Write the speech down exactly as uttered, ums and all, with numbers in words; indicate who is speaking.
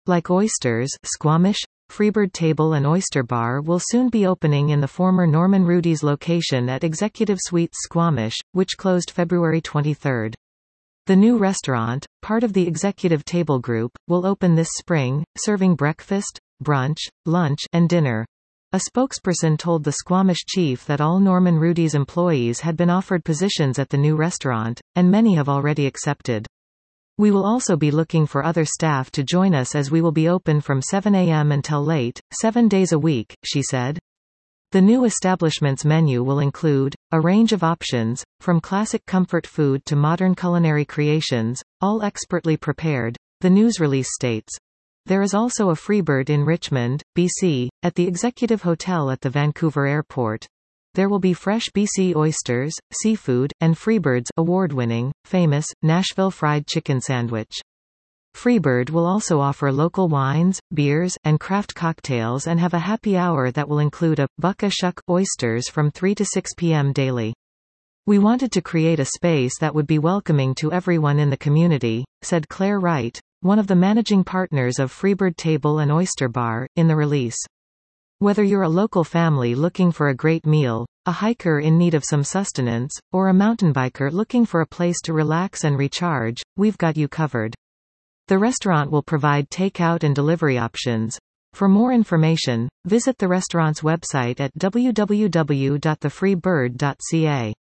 Speaker 1: Like Oysters, Squamish, Freebird Table and Oyster Bar will soon be opening in the former Norman Rudi's location at Executive Suites Squamish, which closed February twenty-third. The new restaurant, part of the Executive Table Group, will open this spring, serving breakfast, brunch, lunch, and dinner. A spokesperson told the Squamish chief that all Norman Rudi's employees had been offered positions at the new restaurant, and many have already accepted. We will also be looking for other staff to join us as we will be open from seven a m until late, seven days a week, she said. The new establishment's menu will include a range of options, from classic comfort food to modern culinary creations, all expertly prepared, the news release states. There is also a Freebird in Richmond, B C, at the Executive Hotel at the Vancouver Airport. There will be fresh B C oysters, seafood, and Freebird's award-winning, famous, Nashville fried chicken sandwich. Freebird will also offer local wines, beers, and craft cocktails and have a happy hour that will include a buck a shuck oysters from three to six p m daily. We wanted to create a space that would be welcoming to everyone in the community, said Claire Wright, one of the managing partners of Freebird Table and Oyster Bar, in the release. Whether you're a local family looking for a great meal, a hiker in need of some sustenance, or a mountain biker looking for a place to relax and recharge, we've got you covered. The restaurant will provide takeout and delivery options. For more information, visit the restaurant's website at w w w dot the free bird dot c a.